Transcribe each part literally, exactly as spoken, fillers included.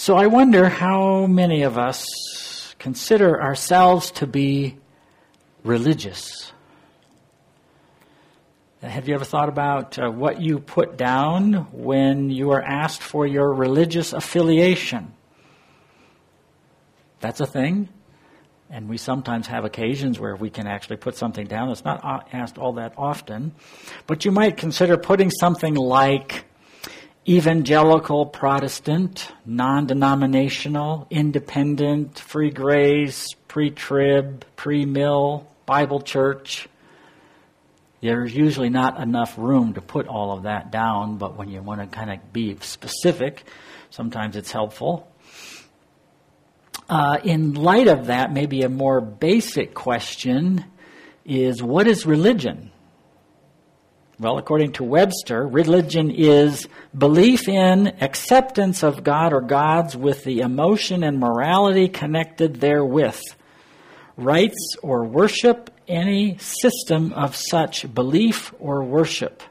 So I wonder how many of us consider ourselves to be religious. Have you ever thought about uh, what you put down when you are asked for your religious affiliation? That's a thing. And we sometimes have occasions where we can actually put something down. It's not asked all that often. But you might consider putting something like evangelical, Protestant, non-denominational, independent, free grace, pre-trib, pre-mill, Bible church. There's usually not enough room to put all of that down, but when you want to kind of be specific, sometimes it's helpful. Uh, in light of that, maybe a more basic question is, what is religion? Well, according to Webster, religion is belief in, acceptance of God or gods with the emotion and morality connected therewith, rites or worship, any system of such belief or worship.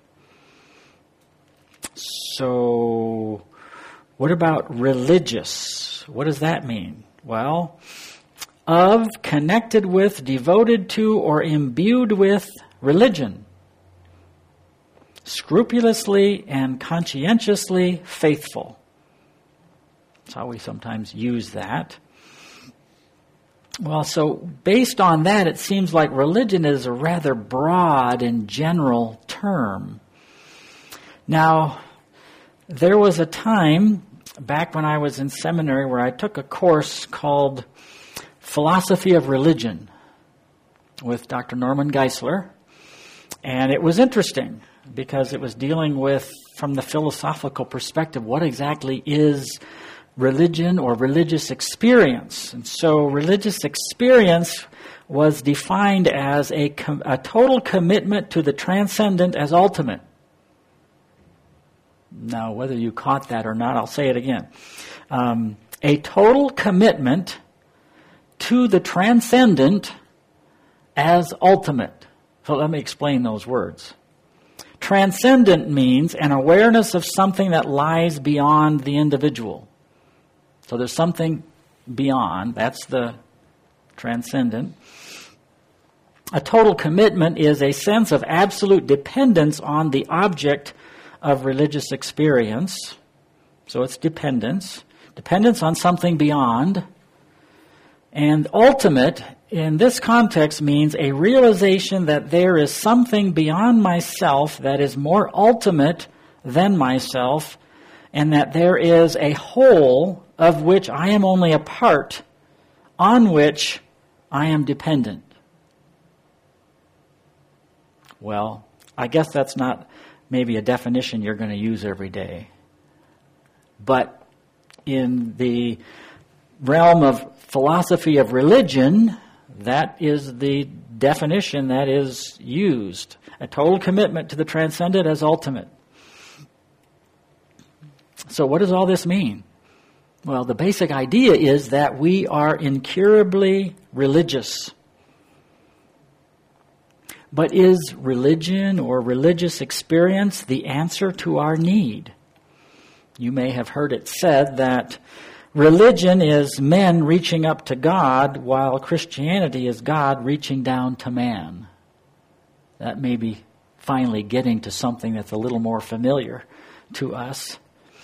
So, what about religious? What does that mean? Well, of, connected with, devoted to, or imbued with religion. Scrupulously and conscientiously faithful. That's how we sometimes use that. Well, so based on that, it seems like religion is a rather broad and general term. Now, there was a time back when I was in seminary where I took a course called Philosophy of Religion with Doctor Norman Geisler. And it was interesting because it was dealing with, from the philosophical perspective, what exactly is religion or religious experience. And so religious experience was defined as a, com- a total commitment to the transcendent as ultimate. Now, whether you caught that or not, I'll say it again. Um, a total commitment to the transcendent as ultimate. So let me explain those words. Transcendent means an awareness of something that lies beyond the individual. So there's something beyond. That's the transcendent. A total commitment is a sense of absolute dependence on the object of religious experience. So it's dependence. Dependence on something beyond. And ultimate, in this context, means a realization that there is something beyond myself that is more ultimate than myself, and that there is a whole of which I am only a part, on which I am dependent. Well, I guess that's not maybe a definition you're going to use every day. But in the realm of philosophy of religion, that is the definition that is used. A total commitment to the transcendent as ultimate. So what does all this mean? Well, the basic idea is that we are incurably religious. But is religion or religious experience the answer to our need? You may have heard it said that religion is men reaching up to God, while Christianity is God reaching down to man. That may be finally getting to something that's a little more familiar to us.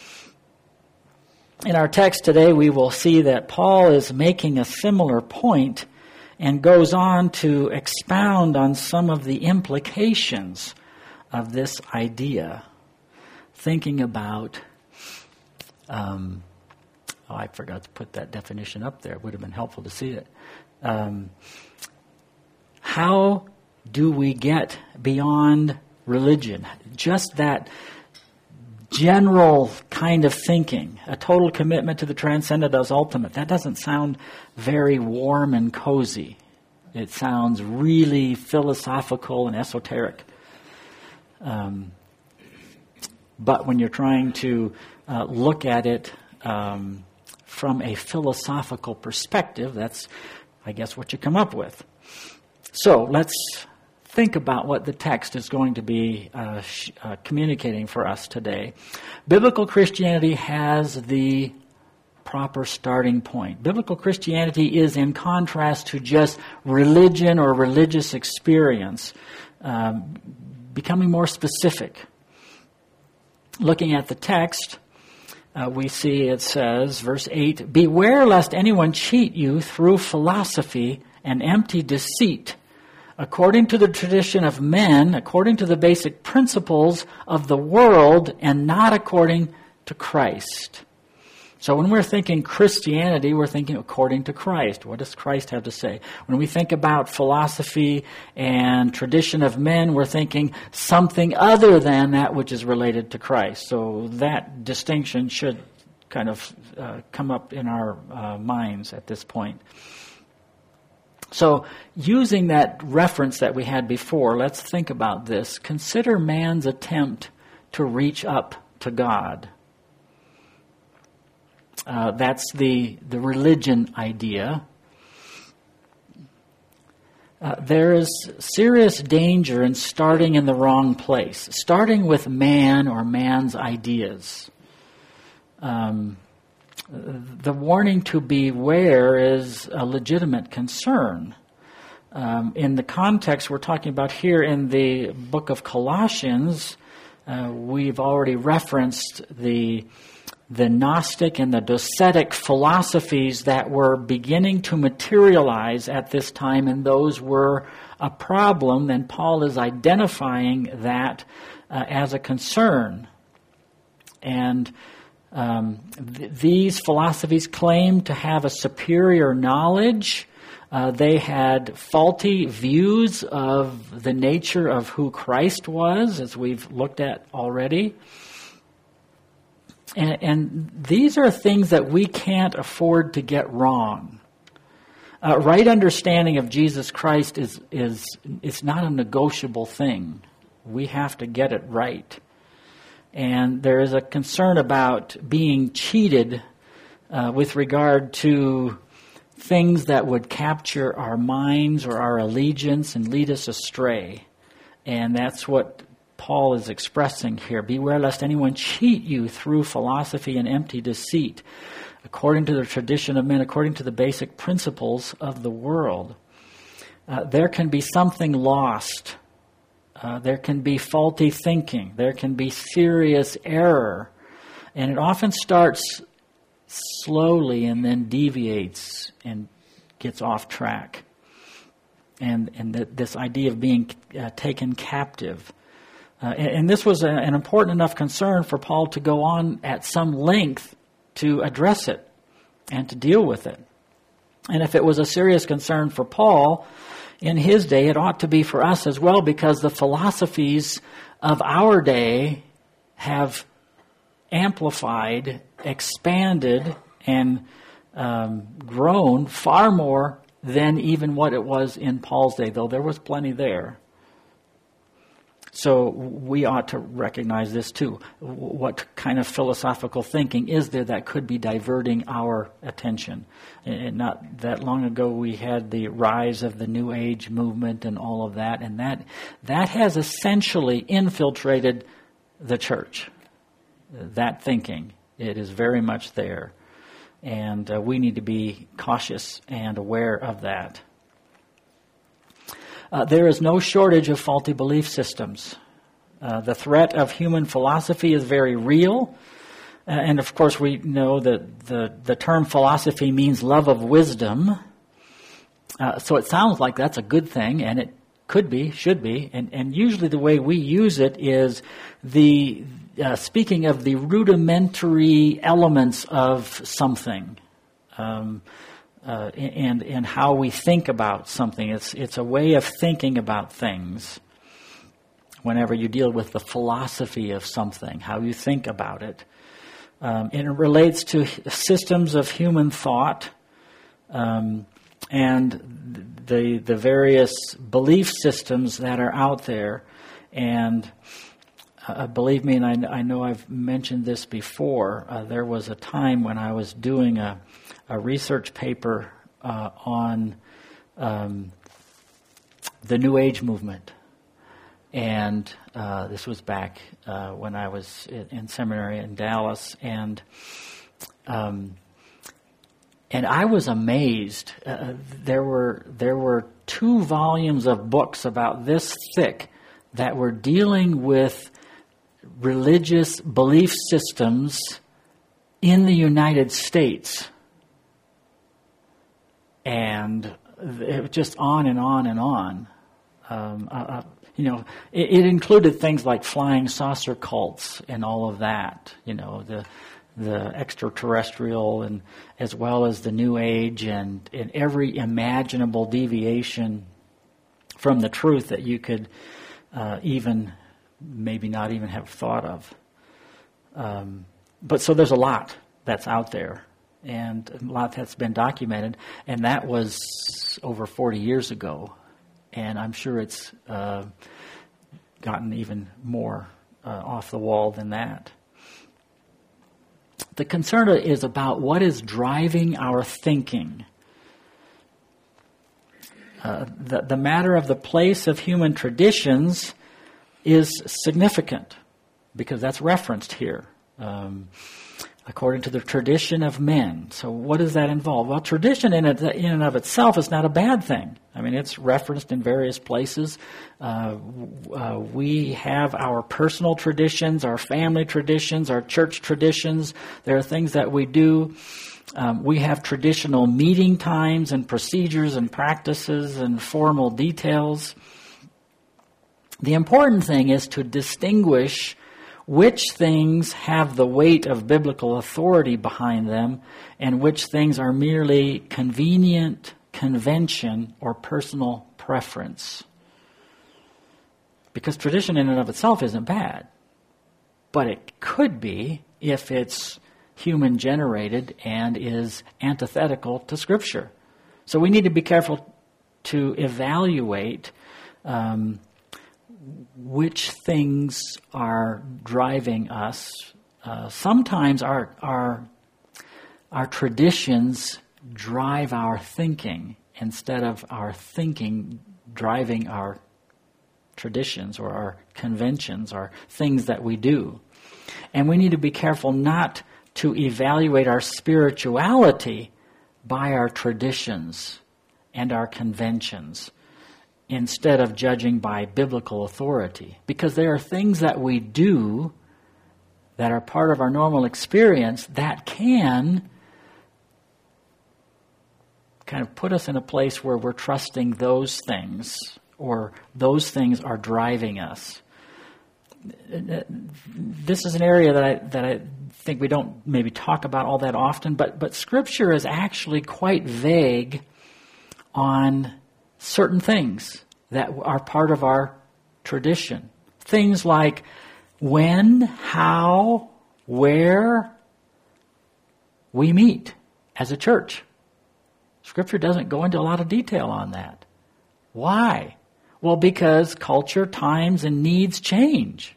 In our text today, we will see that Paul is making a similar point and goes on to expound on some of the implications of this idea, thinking about, um, oh, I forgot to put that definition up there. It would have been helpful to see it. Um, how do we get beyond religion? Just that general kind of thinking, a total commitment to the transcendent as ultimate. That doesn't sound very warm and cozy. It sounds really philosophical and esoteric. Um, but when you're trying to uh, look at it um, from a philosophical perspective, that's, I guess, what you come up with. So let's think about what the text is going to be uh, sh- uh, communicating for us today. Biblical Christianity has the proper starting point. Biblical Christianity is in contrast to just religion or religious experience, um, becoming more specific. Looking at the text, uh, we see it says, verse eight, "Beware lest anyone cheat you through philosophy and empty deceit, according to the tradition of men, according to the basic principles of the world, and not according to Christ." So when we're thinking Christianity, we're thinking according to Christ. What does Christ have to say? When we think about philosophy and tradition of men, we're thinking something other than that which is related to Christ. So that distinction should kind of uh, come up in our uh, minds at this point. So using that reference that we had before, let's think about this. Consider man's attempt to reach up to God. Uh, that's the, the religion idea. Uh, there is serious danger in starting in the wrong place, starting with man or man's ideas. Um, the warning to beware is a legitimate concern. Um, in the context we're talking about here in the book of Colossians, uh, we've already referenced the the Gnostic and the Docetic philosophies that were beginning to materialize at this time, and those were a problem. Then Paul is identifying that uh, as a concern. And um, th- these philosophies claimed to have a superior knowledge. Uh, they had faulty views of the nature of who Christ was, as we've looked at already. And, and these are things that we can't afford to get wrong. Uh, right understanding of Jesus Christ is is it's not a negotiable thing. We have to get it right. And there is a concern about being cheated uh, with regard to things that would capture our minds or our allegiance and lead us astray. And that's what Paul is expressing here. Beware lest anyone cheat you through philosophy and empty deceit, according to the tradition of men, according to the basic principles of the world. Uh, there can be something lost. Uh, there can be faulty thinking. There can be serious error. And it often starts slowly and then deviates and gets off track. And, and th- this idea of being uh, taken captive. Uh, and, and this was a, an important enough concern for Paul to go on at some length to address it and to deal with it. And if it was a serious concern for Paul in his day, it ought to be for us as well, because the philosophies of our day have amplified, expanded, and um, grown far more than even what it was in Paul's day, though there was plenty there. So we ought to recognize this too. What kind of philosophical thinking is there that could be diverting our attention? And not that long ago we had the rise of the New Age movement and all of that, and that that has essentially infiltrated the church. That thinking, it is very much there. And uh, we need to be cautious and aware of that. Uh, there is no shortage of faulty belief systems. Uh, the threat of human philosophy is very real. Uh, and of course we know that the, the term philosophy means love of wisdom. Uh, so it sounds like that's a good thing, and it could be, should be. And, and usually the way we use it is the uh, speaking of the rudimentary elements of something. Um Uh, and and how we think about something. It's it's a way of thinking about things. Whenever you deal with the philosophy of something, how you think about it, um, and it relates to systems of human thought, um, and the the various belief systems that are out there. And uh, believe me, and I, I know I've mentioned this before. Uh, there was a time when I was doing a a research paper uh, on um, the New Age movement. And uh, this was back uh, when I was in, in seminary in Dallas. And um, And I was amazed. Uh, there were there were two volumes of books about this thick that were dealing with religious belief systems in the United States. And it was just on and on and on. Um, uh, you know, it, it included things like flying saucer cults and all of that. You know, the the extraterrestrial, and as well as the New Age, and, and every imaginable deviation from the truth that you could uh, even, maybe not even have thought of. Um, but so there's a lot that's out there, and a lot that's been documented, and that was over forty years ago, and I'm sure it's uh, gotten even more uh, off the wall than that. The concern is about what is driving our thinking. Uh, the, the matter of the place of human traditions is significant because that's referenced here. Um, according to the tradition of men. So what does that involve? Well, tradition in, it, in and of itself is not a bad thing. I mean, it's referenced in various places. Uh, uh, we have our personal traditions, our family traditions, our church traditions. There are things that we do. Um, we have traditional meeting times and procedures and practices and formal details. The important thing is to distinguish which things have the weight of biblical authority behind them and which things are merely convenient convention or personal preference. Because tradition in and of itself isn't bad, but it could be if it's human generated and is antithetical to Scripture. So we need to be careful to evaluate um, which things are driving us. Uh, sometimes our our our traditions drive our thinking instead of our thinking driving our traditions or our conventions or things that we do. And we need to be careful not to evaluate our spirituality by our traditions and our conventions, instead of judging by biblical authority. Because there are things that we do that are part of our normal experience that can kind of put us in a place where we're trusting those things, or those things are driving us. This is an area that I that I think we don't maybe talk about all that often, but but Scripture is actually quite vague on certain things that are part of our tradition. Things like when, how, where we meet as a church. Scripture doesn't go into a lot of detail on that. Why? Well, because culture, times, and needs change.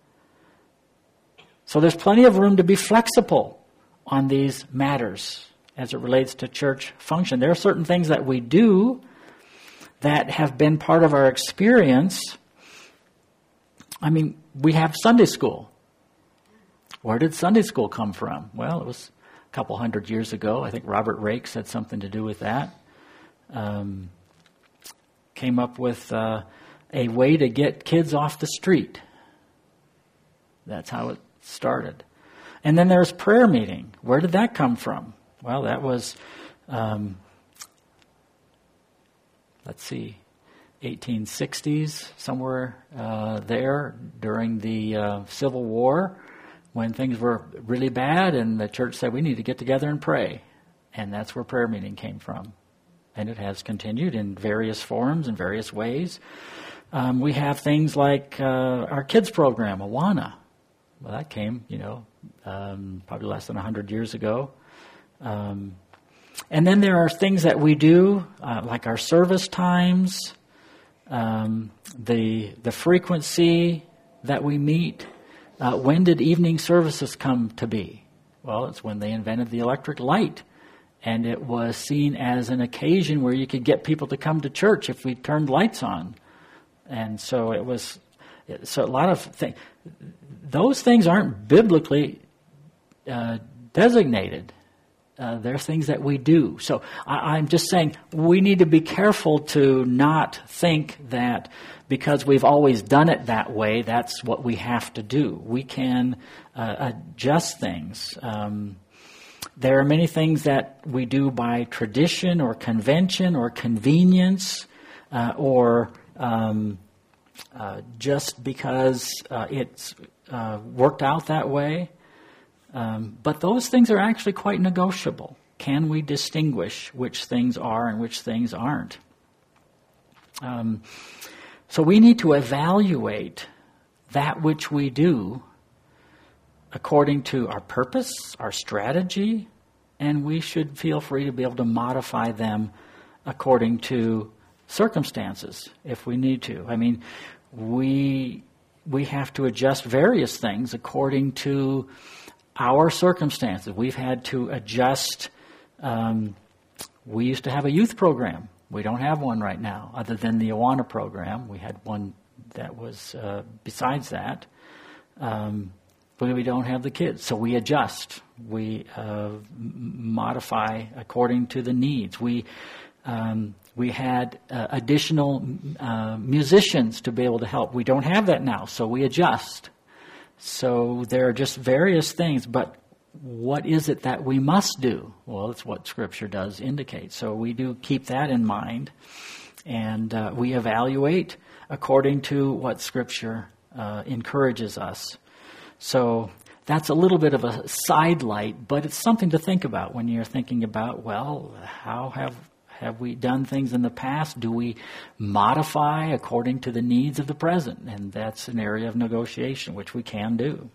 So there's plenty of room to be flexible on these matters as it relates to church function. There are certain things that we do that have been part of our experience. I mean, we have Sunday school. Where did Sunday school come from? Well, it was a couple hundred years ago. I think Robert Rakes had something to do with that. Um, came up with uh, a way to get kids off the street. That's how it started. And then there's prayer meeting. Where did that come from? Well, that was, um, let's see, eighteen sixties, somewhere uh, there during the uh, Civil War, when things were really bad, and the church said we need to get together and pray. And that's where prayer meeting came from. And it has continued in various forms and various ways. Um, we have things like uh, our kids program, Awana. Well, that came, you know, um, probably less than one hundred years ago. Um, and then there are things that we do, uh, like our service times, um, the the frequency that we meet. Uh, when did evening services come to be? Well, it's when they invented the electric light. And it was seen as an occasion where you could get people to come to church if we turned lights on. And so it was, so a lot of things, those things aren't biblically uh, designated. uh, there are things that we do. So I, I'm just saying we need to be careful to not think that because we've always done it that way, that's what we have to do. We can uh, adjust things. Um, there are many things that we do by tradition or convention or convenience uh, or um, uh, just because uh, it's uh, worked out that way. Um, but those things are actually quite negotiable. Can we distinguish which things are and which things aren't? Um, so we need to evaluate that which we do according to our purpose, our strategy, and we should feel free to be able to modify them according to circumstances if we need to. I mean, we we have to adjust various things according to our circumstances. We've had to adjust. Um, we used to have a youth program. We don't have one right now, other than the Awana program. We had one that was uh, besides that. Um, but we don't have the kids, so we adjust. We uh, modify according to the needs. We um, we had uh, additional uh, musicians to be able to help. We don't have that now, so we adjust. So there are just various things, but what is it that we must do? Well, it's what Scripture does indicate. So we do keep that in mind, and uh, we evaluate according to what Scripture uh, encourages us. So that's a little bit of a sidelight, but it's something to think about when you're thinking about, well, how have have we done things in the past? Do we modify according to the needs of the present? And that's an area of negotiation, which we can do.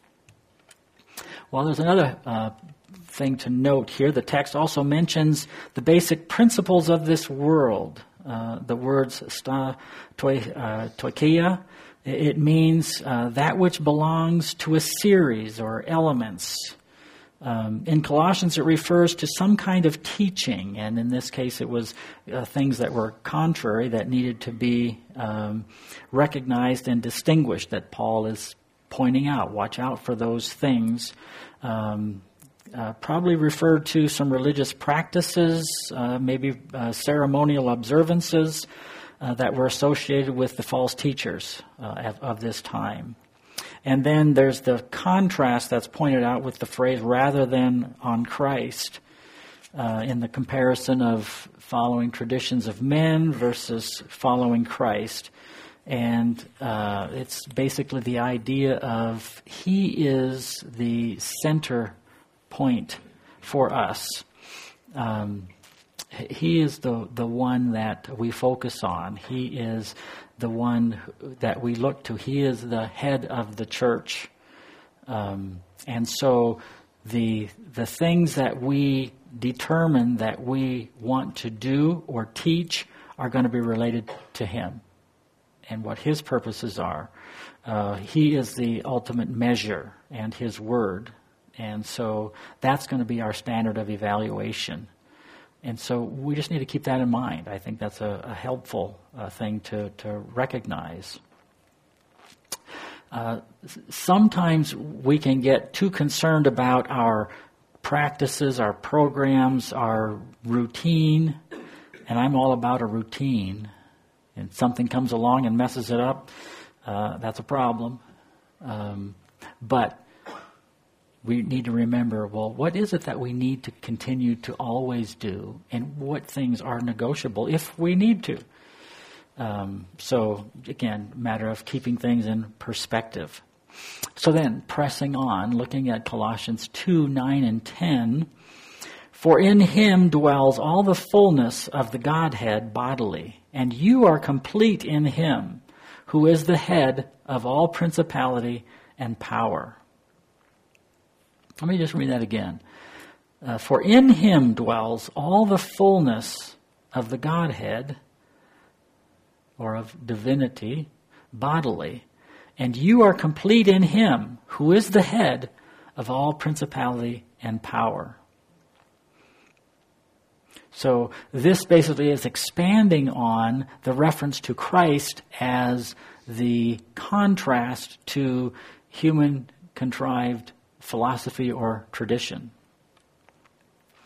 Well, there's another uh, thing to note here. The text also mentions the basic principles of this world. Uh, the words sta toikia, it means uh, that which belongs to a series or elements. Um, in Colossians, it refers to some kind of teaching, and in this case, it was uh, things that were contrary that needed to be um, recognized and distinguished that Paul is pointing out. Watch out for those things. Um, uh, probably referred to some religious practices, uh, maybe uh, ceremonial observances uh, that were associated with the false teachers uh, of, of this time. And then there's the contrast that's pointed out with the phrase rather than on Christ uh, in the comparison of following traditions of men versus following Christ. And uh, it's basically the idea of He is the center point for us. Um, he is the, the one that we focus on. He is the one that we look to. He is the head of the church. Um, and so the the things that we determine that we want to do or teach are going to be related to Him and what His purposes are. Uh, he is the ultimate measure and His Word. And so that's going to be our standard of evaluation. And so we just need to keep that in mind. I think that's a, a helpful uh, thing to, to recognize. Uh, sometimes we can get too concerned about our practices, our programs, our routine. And I'm all about a routine. And something comes along and messes it up, uh, that's a problem. Um, but we need to remember, well, what is it that we need to continue to always do, and what things are negotiable if we need to? Um, so, again, matter of keeping things in perspective. So then, pressing on, looking at Colossians two, nine, and ten, for in Him dwells all the fullness of the Godhead bodily, and you are complete in Him, who is the head of all principality and power. Let me just read that again. Uh, for in Him dwells all the fullness of the Godhead, or of divinity, bodily, and you are complete in Him, who is the head of all principality and power. So this basically is expanding on the reference to Christ as the contrast to human contrived philosophy or tradition.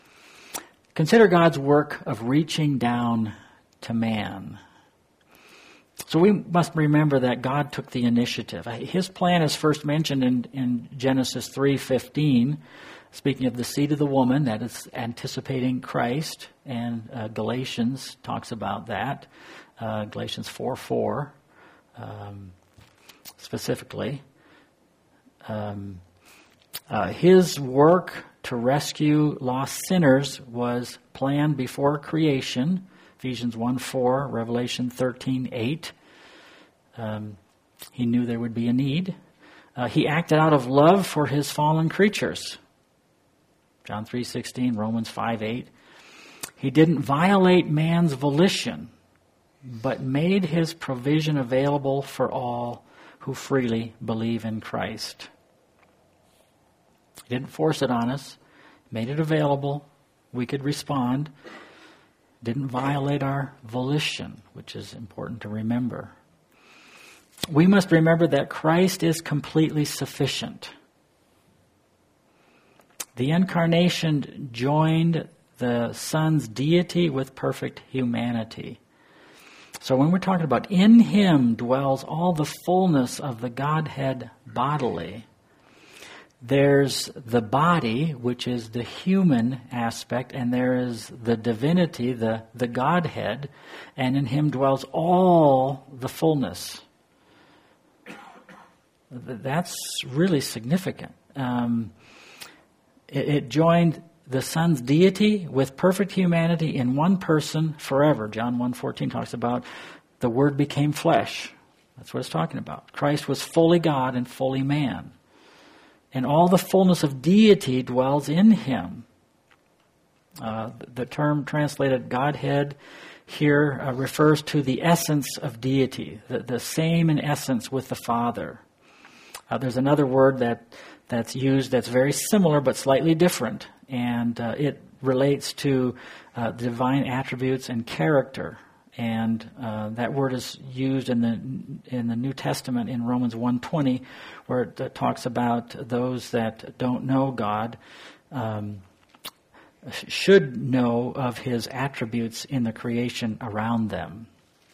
consider God's work of reaching down to man. So we must remember that God took the initiative. His plan is first mentioned in, in Genesis three fifteen, speaking of the seed of the woman, that is anticipating Christ, and uh, Galatians talks about that, uh, Galatians four four um, specifically. Um, uh, his work to rescue lost sinners was planned before creation, Ephesians one four, Revelation thirteen eight. Um, he knew there would be a need. Uh, he acted out of love for his fallen creatures, John three sixteen, Romans five eight. He didn't violate man's volition, but made his provision available for all who freely believe in Christ. He didn't force it on us, made it available. We could respond. Didn't violate our volition, which is important to remember. We must remember that Christ is completely sufficient. The incarnation joined the Son's deity with perfect humanity. So when we're talking about in him dwells all the fullness of the Godhead bodily, there's the body, which is the human aspect, and there is the divinity, the, the Godhead, and in him dwells all the fullness. That's really significant. Um, it, it joined the Son's deity with perfect humanity in one person forever. John one fourteen talks about the Word became flesh. That's what it's talking about. Christ was fully God and fully man. And all the fullness of deity dwells in him. Uh, the term translated Godhead here uh, refers to the essence of deity, the, the same in essence with the Father. Uh, there's another word that that's used that's very similar but slightly different, and uh, it relates to uh, divine attributes and character. And uh, that word is used in the in the New Testament in Romans one twenty, where it uh, talks about those that don't know God um, should know of his attributes in the creation around them.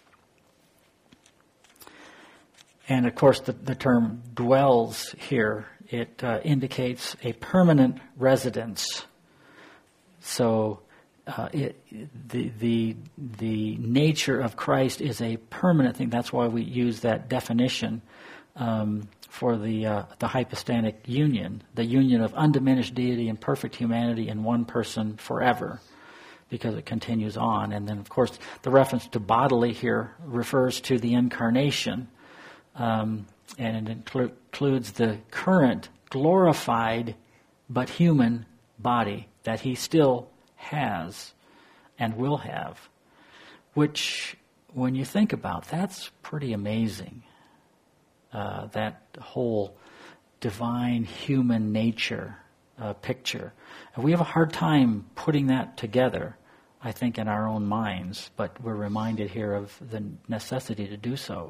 And of course, the, the term dwells here, it uh, indicates a permanent residence. So uh, it, the, the, the nature of Christ is a permanent thing. That's why we use that definition um, for the, uh, the hypostatic union, the union of undiminished deity and perfect humanity in one person forever, because it continues on. And then, of course, the reference to bodily here refers to the incarnation. Um, and it inclu- includes the current glorified but human body that he still has and will have, which, when you think about, that's pretty amazing. Uh, that whole divine human nature uh, picture. And we have a hard time putting that together, I think, in our own minds, but we're reminded here of the necessity to do so.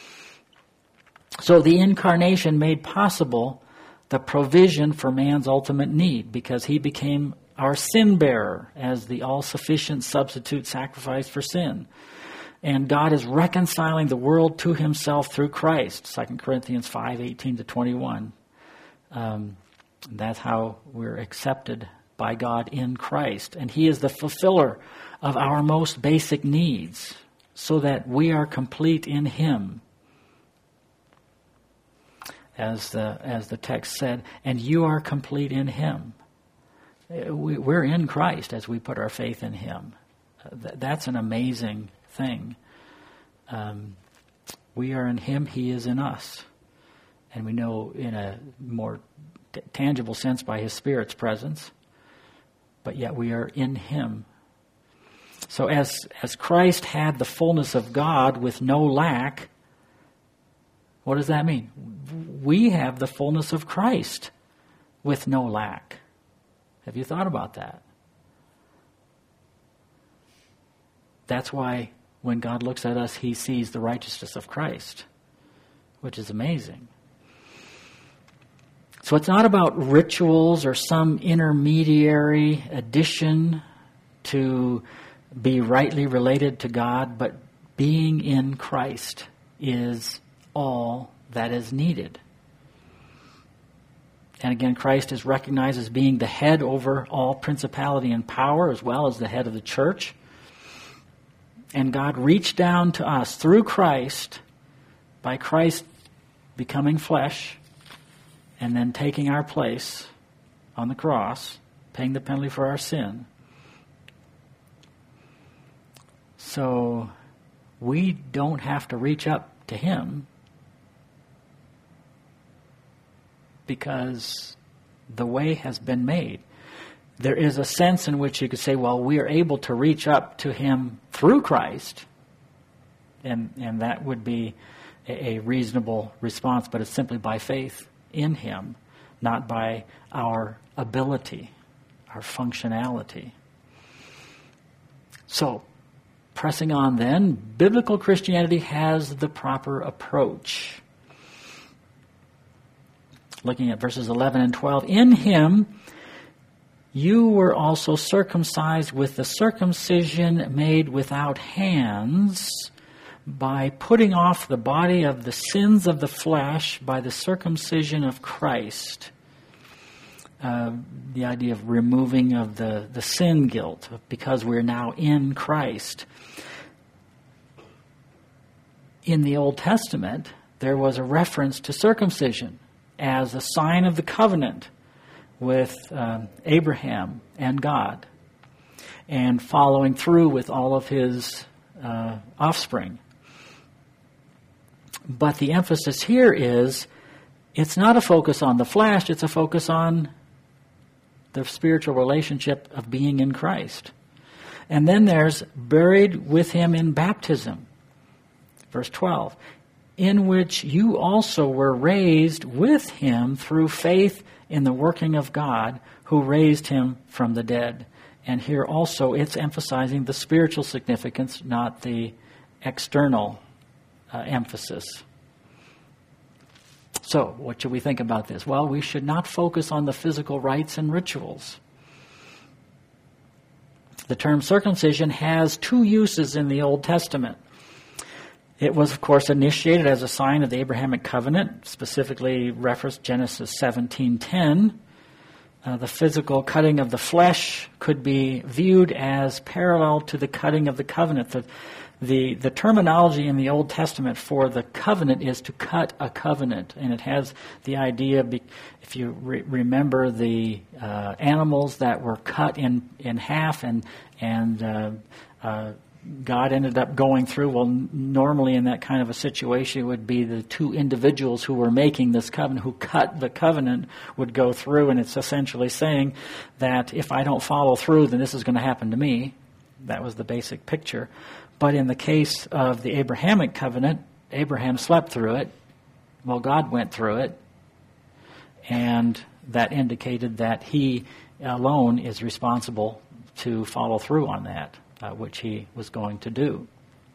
So the incarnation made possible the provision for man's ultimate need, because he became our sin bearer as the all-sufficient substitute sacrifice for sin. And God is reconciling the world to himself through Christ, Second Corinthians five eighteen to twenty-one. Um, that's how we're accepted by God in Christ. And he is the fulfiller of our most basic needs, so that we are complete in him. As the as the text said, and you are complete in him. We, we're in Christ as we put our faith in him. Th- that's an amazing thing. Um, we are in him, he is in us. And we know in a more t- tangible sense by his Spirit's presence, but yet we are in him. So as as Christ had the fullness of God with no lack, what does that mean? We have the fullness of Christ with no lack. Have you thought about that? That's why when God looks at us, he sees the righteousness of Christ, which is amazing. So it's not about rituals or some intermediary addition to be rightly related to God, but being in Christ is all that is needed. And again, Christ is recognized as being the head over all principality and power, as well as the head of the church. And God reached down to us through Christ, by Christ becoming flesh, and then taking our place on the cross, paying the penalty for our sin. So we don't have to reach up to Him, because the way has been made. There is a sense in which you could say, well, we are able to reach up to Him through Christ, and and that would be a, a reasonable response, but it's simply by faith in Him, not by our ability, our functionality. So, pressing on then, biblical Christianity has the proper approach. Looking at verses eleven and twelve, in Him you were also circumcised with the circumcision made without hands, by putting off the body of the sins of the flesh by the circumcision of Christ. Uh, the idea of removing of the, the sin guilt, because we're now in Christ. In the Old Testament, there was a reference to circumcision as a sign of the covenant with um, Abraham and God, and following through with all of his uh, offspring. But the emphasis here is, it's not a focus on the flesh, it's a focus on the spiritual relationship of being in Christ. And then there's buried with Him in baptism. Verse twelve, in which you also were raised with Him through faith in the working of God, who raised Him from the dead. And here also it's emphasizing the spiritual significance, not the external uh, emphasis. So, what should we think about this? Well, we should not focus on the physical rites and rituals. The term circumcision has two uses in the Old Testament. It was, of course, initiated as a sign of the Abrahamic covenant, specifically referenced Genesis seventeen ten. Uh, the physical cutting of the flesh could be viewed as parallel to the cutting of the covenant. The, the, the terminology in the Old Testament for the covenant is to cut a covenant, and it has the idea, be, if you re- remember the uh, animals that were cut in, in half and and uh, uh, God ended up going through, well, normally in that kind of a situation, it would be the two individuals who were making this covenant, who cut the covenant, would go through, and it's essentially saying that if I don't follow through, then this is going to happen to me. That was the basic picture. But in the case of the Abrahamic covenant, Abraham slept through it. Well, God went through it, and that indicated that He alone is responsible to follow through on that. Uh, which He was going to do.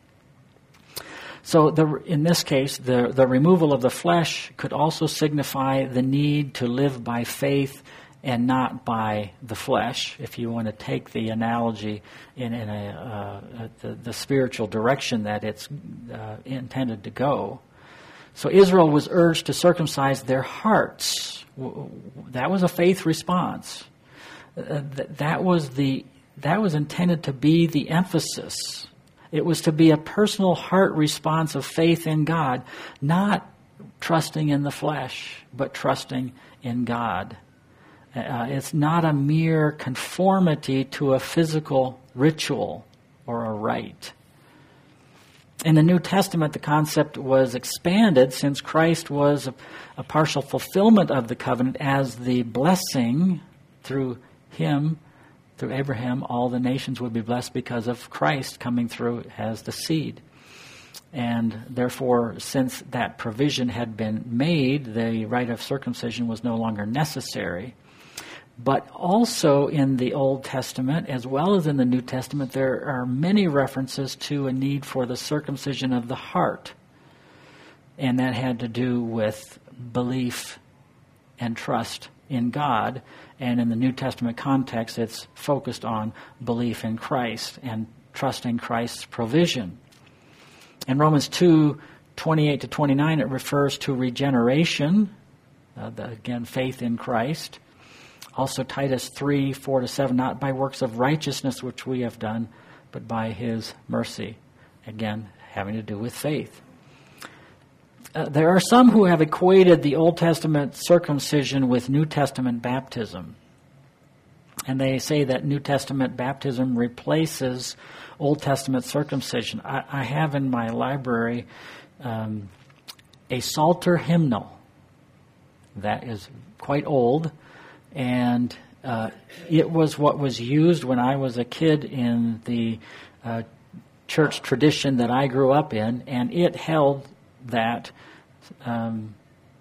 So the, in this case, the, the removal of the flesh could also signify the need to live by faith and not by the flesh, if you want to take the analogy in, in a, uh, the, the spiritual direction that it's uh, intended to go. So Israel was urged to circumcise their hearts. That was a faith response. Uh, that, that was the That was intended to be the emphasis. It was to be a personal heart response of faith in God, not trusting in the flesh, but trusting in God. Uh, it's not a mere conformity to a physical ritual or a rite. In the New Testament, the concept was expanded since Christ was a, a partial fulfillment of the covenant as the blessing through Him. Through Abraham, all the nations would be blessed because of Christ coming through as the seed. And therefore, since that provision had been made, the rite of circumcision was no longer necessary. But also in the Old Testament, as well as in the New Testament, there are many references to a need for the circumcision of the heart. And that had to do with belief and trust in God, and in the New Testament context, it's focused on belief in Christ and trusting Christ's provision. In Romans two, twenty-eight to twenty-nine, it refers to regeneration, uh, the, again, faith in Christ. Also Titus three, four to seven, not by works of righteousness which we have done, but by his mercy. Again, having to do with faith. Uh, there are some who have equated the Old Testament circumcision with New Testament baptism. And they say that New Testament baptism replaces Old Testament circumcision. I, I have in my library um, a Psalter hymnal that is quite old, and uh, it was what was used when I was a kid in the uh, church tradition that I grew up in, and it held that um,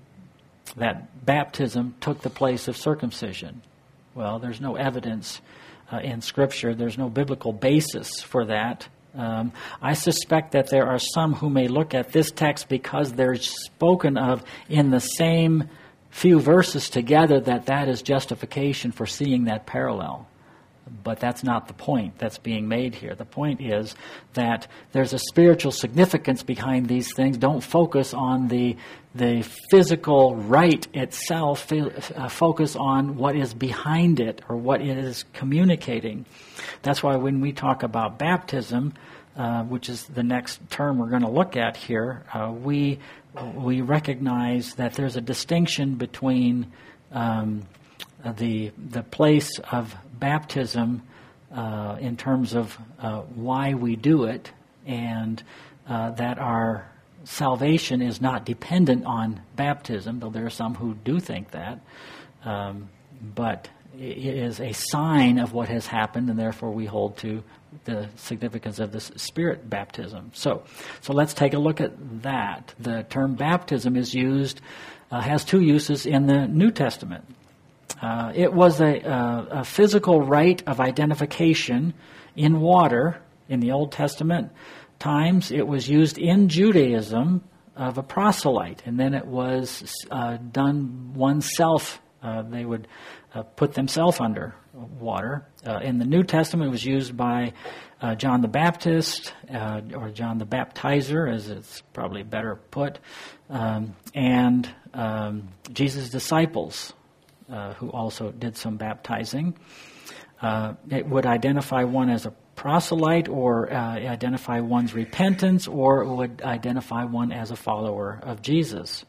that baptism took the place of circumcision. Well, there's no evidence uh, in Scripture. There's no biblical basis for that. Um, I suspect that there are some who may look at this text because they're spoken of in the same few verses together, that that is justification for seeing that parallel. But that's not the point that's being made here. The point is that there's a spiritual significance behind these things. Don't focus on the the physical rite itself. Uh, focus on what is behind it or what it is communicating. That's why when we talk about baptism, uh, which is the next term we're going to look at here, uh, we we recognize that there's a distinction between um, the the place of baptism uh, in terms of uh, why we do it, and uh, that our salvation is not dependent on baptism, though there are some who do think that. Um, but it is a sign of what has happened, and therefore we hold to the significance of this Spirit baptism. So, so let's take a look at that. The term baptism is used, uh, has two uses in the New Testament. Uh, it was a, a, a physical rite of identification in water in the Old Testament times. It was used in Judaism of a proselyte, and then it was uh, done oneself. Uh, they would uh, put themselves under water. Uh, in the New Testament, it was used by uh, John the Baptist, uh, or John the Baptizer, as it's probably better put, um, and um, Jesus' disciples, Uh, who also did some baptizing. Uh, it would identify one as a proselyte, or uh, identify one's repentance, or it would identify one as a follower of Jesus.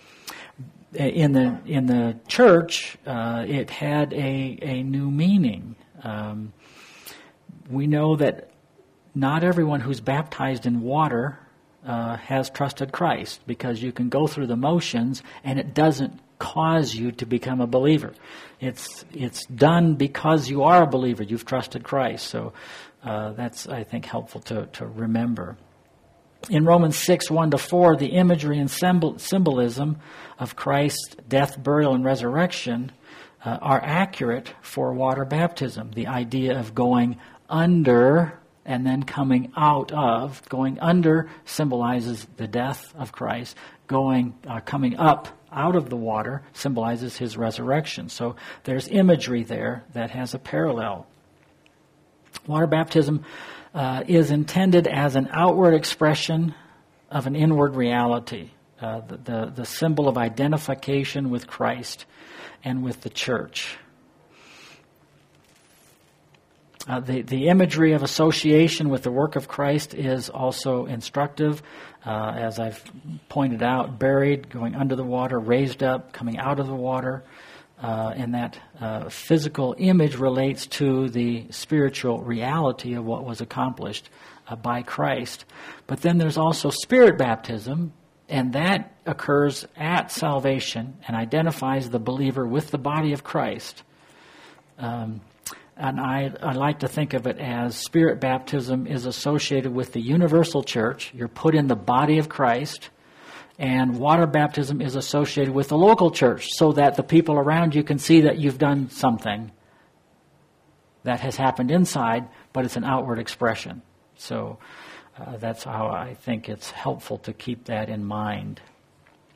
In the in the church, uh, it had a, a new meaning. Um, we know that not everyone who's baptized in water uh, has trusted Christ, because you can go through the motions and it doesn't cause you to become a believer. It's it's done because you are a believer. You've trusted Christ. So uh, that's, I think, helpful to, to remember. In Romans six, one to four, the imagery and symbol, symbolism of Christ's death, burial, and resurrection uh, are accurate for water baptism. The idea of going under and then coming out of. Going under symbolizes the death of Christ. Going, uh, coming up out of the water symbolizes his resurrection. So there's imagery there that has a parallel. Water baptism uh, is intended as an outward expression of an inward reality, uh, the, the, the symbol of identification with Christ and with the church. Uh, the, the imagery of association with the work of Christ is also instructive. Uh, as I've pointed out, buried, going under the water, raised up, coming out of the water. Uh, and that uh, physical image relates to the spiritual reality of what was accomplished uh, by Christ. But then there's also Spirit baptism, and that occurs at salvation and identifies the believer with the body of Christ. Um, And I, I like to think of it as Spirit baptism is associated with the universal church. You're put in the body of Christ. And water baptism is associated with the local church, so that the people around you can see that you've done something that has happened inside, but it's an outward expression. So uh, that's how I think it's helpful to keep that in mind.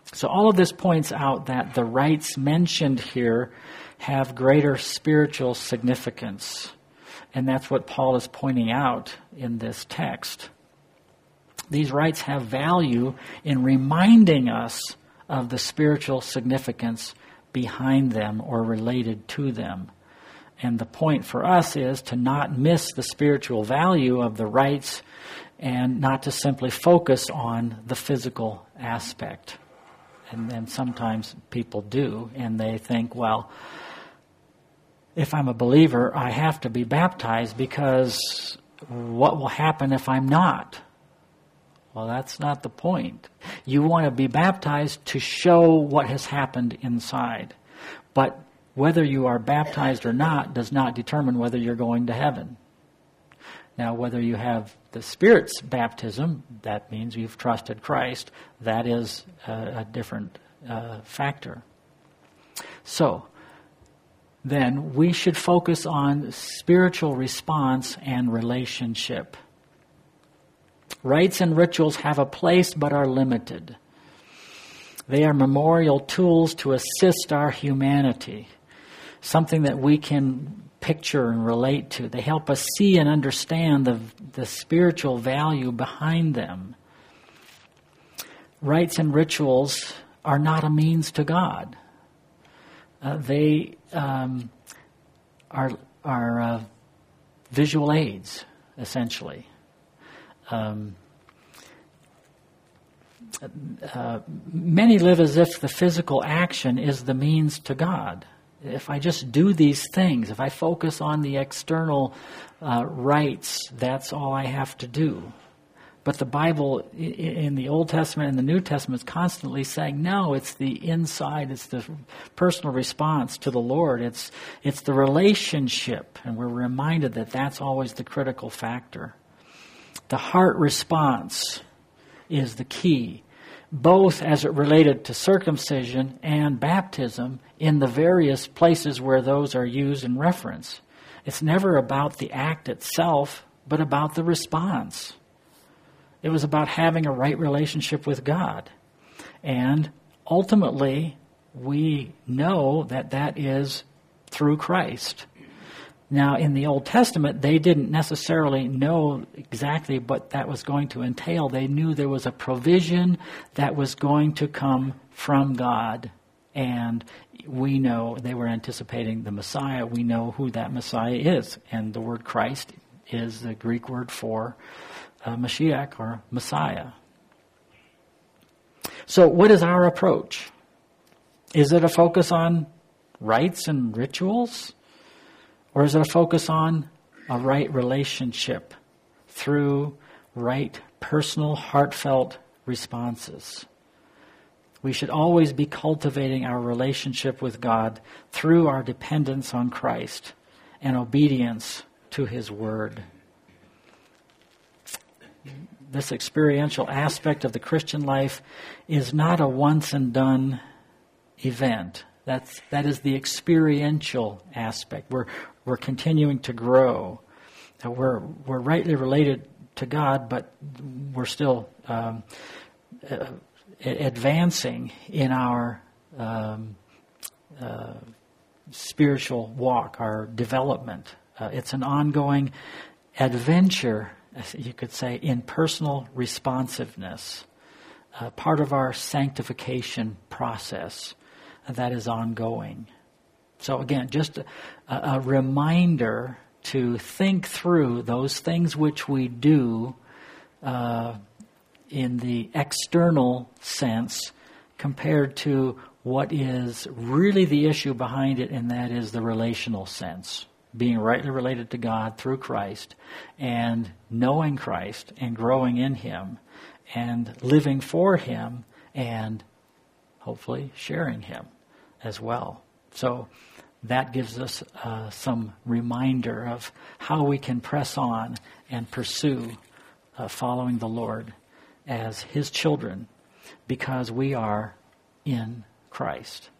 So all of this points out that the rights mentioned here have greater spiritual significance. And that's what Paul is pointing out in this text. These rights have value in reminding us of the spiritual significance behind them or related to them. And the point for us is to not miss the spiritual value of the rights and not to simply focus on the physical aspect. And then sometimes people do, and they think, well, if I'm a believer, I have to be baptized because what will happen if I'm not? Well, that's not the point. You want to be baptized to show what has happened inside. But whether you are baptized or not does not determine whether you're going to heaven. Now, whether you have the Spirit's baptism, that means you've trusted Christ. That is a, a different uh, factor. So, then we should focus on spiritual response and relationship. Rites and rituals have a place but are limited. They are memorial tools to assist our humanity, something that we can picture and relate to. They help us see and understand the, the spiritual value behind them. Rites and rituals are not a means to God. Uh, they um, are, are uh, visual aids, essentially. Um, uh, many live as if the physical action is the means to God. If I just do these things, if I focus on the external uh, rites, that's all I have to do. But the Bible in the Old Testament and the New Testament is constantly saying, no, it's the inside, it's the personal response to the Lord, it's it's the relationship, and we're reminded that that's always the critical factor. The heart response is the key, both as it related to circumcision and baptism in the various places where those are used in reference. It's never about the act itself, but about the response. It was about having a right relationship with God. And ultimately, we know that that is through Christ. Now, in the Old Testament, they didn't necessarily know exactly what that was going to entail. They knew there was a provision that was going to come from God. And we know they were anticipating the Messiah. We know who that Messiah is. And the word Christ is the Greek word for uh, Mashiach or Messiah. So what is our approach? Is it a focus on rites and rituals? Or is it a focus on a right relationship through right, personal, heartfelt responses? We should always be cultivating our relationship with God through our dependence on Christ and obedience to His Word. This experiential aspect of the Christian life is not a once-and-done event. That's, that is the experiential aspect. We're we're continuing to grow. We're we're rightly related to God, but we're still um, uh, advancing in our um, uh, spiritual walk, our development. Uh, it's an ongoing adventure, you could say, in personal responsiveness. Uh, part of our sanctification process that is ongoing. So again, just a, a reminder to think through those things which we do uh, in the external sense compared to what is really the issue behind it, and that is the relational sense. Being rightly related to God through Christ and knowing Christ and growing in Him and living for Him and hopefully sharing Him as well. So that gives us uh, some reminder of how we can press on and pursue uh, following the Lord as His children because we are in Christ.